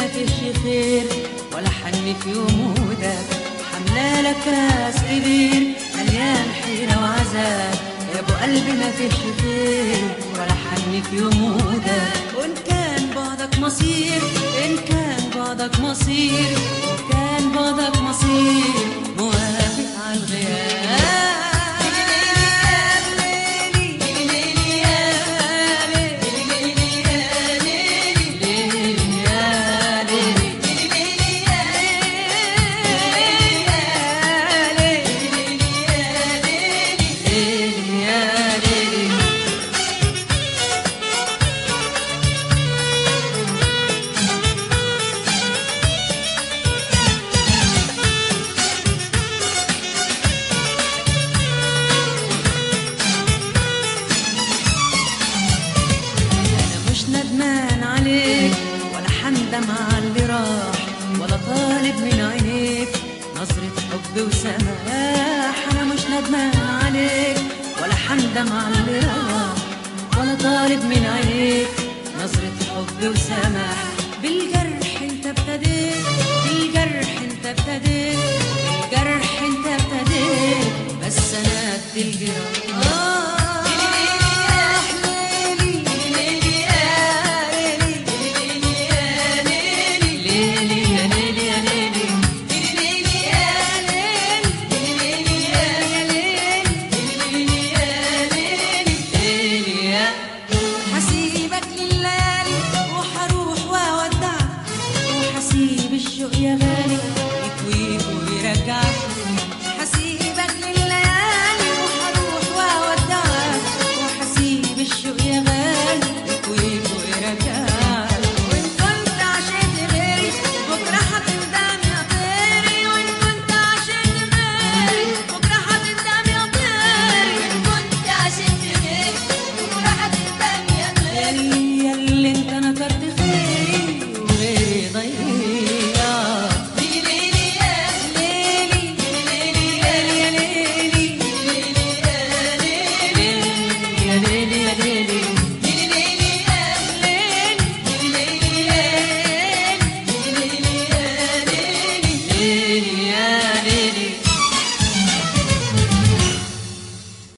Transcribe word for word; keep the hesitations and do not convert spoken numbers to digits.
فيش خير ولا حن في ومودك، حملة لك كاس كبير مليان حيرة وعذاب. يا ابو قلبي ما فيش خير ولا حن في ومودك، وان كان بعدك مصير، ان كان بعدك مصير، ان كان بعدك مصير موافق على الغياب. ندمان عليك ولا حندم على اللي راح، ولا طالب من عينيك نظرة حب وسماح. أنا مش ندمان عليك ولا حندم على اللي راح، ولا طالب من عينيك نظرة حب وسماح. بالجرح انت ابتديت، بالجرح انت ابتديت، بالجرح انت ابتديت، بس أنا قد الجراح.